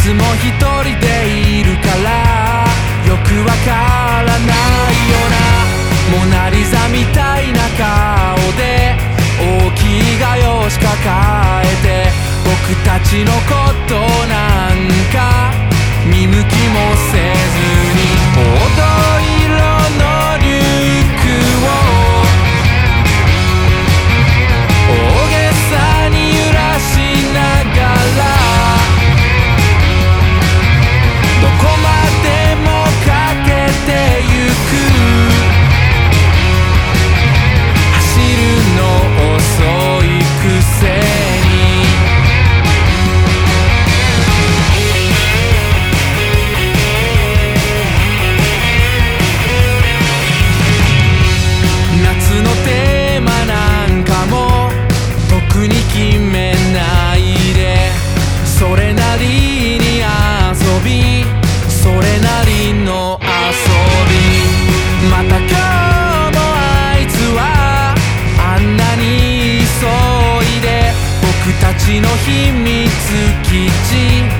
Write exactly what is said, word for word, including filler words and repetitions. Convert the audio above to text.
つも一人でいるからよくわからないよな。モナリザみたいな顔で大きい画用紙抱えて僕たちのことなんか見向きもせずに黄土色のリュックを大げさに揺らしながらどこまでも駆けてゆく走るの遅いくせに夏のテーマなんかも特に決めないでそれなりに遊びそれなりの遊びまた今日もあいつはあんなに急いで僕たちの秘密基地